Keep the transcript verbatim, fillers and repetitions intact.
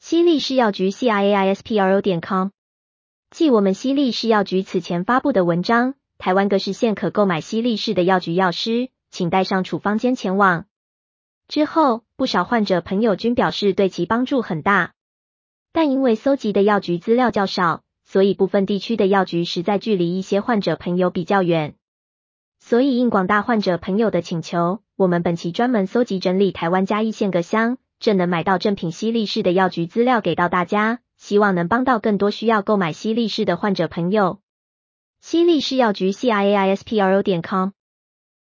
西力士药局 C I A I S P R O 点 com。继我们西力士药局此前发布的文章，台湾各市县可购买西力士的药局药师，请带上处方笺前往。之后，不少患者朋友均表示对其帮助很大。但因为搜集的药局资料较少，所以部分地区的药局实在距离一些患者朋友比较远。所以应广大患者朋友的请求，我们本期专门搜集整理台湾嘉义县各乡正能买到正品西力士的药局资料给到大家，希望能帮到更多需要购买西力士的患者朋友。西力士药局 C I A I S P R O 点 com